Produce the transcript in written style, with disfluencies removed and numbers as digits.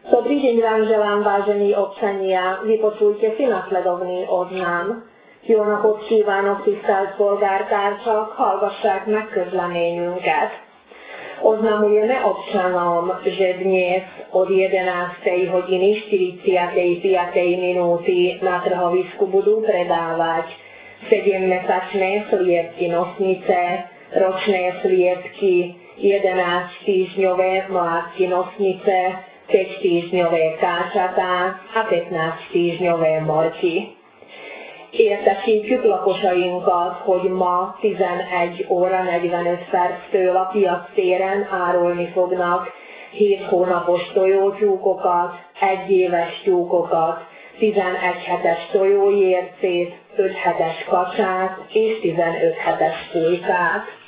Dobrý deň vám želám, vážení občania. Vypočujte si nasledovný oznam. Jó napot kívánok, tisztelt polgártársak, hallgassák meg közleményünket. Oznamujemy občanom, że dnes od 11 hodiny 45 minuty na trhovisku budú predávať 7-mesačné sliepky nosnice, ročné sliepky, 11-týždňové mládky nosnice, 5-týždňové káčatá a 15-týždňové morky. Értesítjük lakosainkat, hogy ma 11 óra 45 perctől a piactéren árulni fognak 7 hónapos tojótyúkokat, 1 éves tyúkokat, 11 hetes tojójércét, 5 hetes kacsát és 15 hetes pulykát.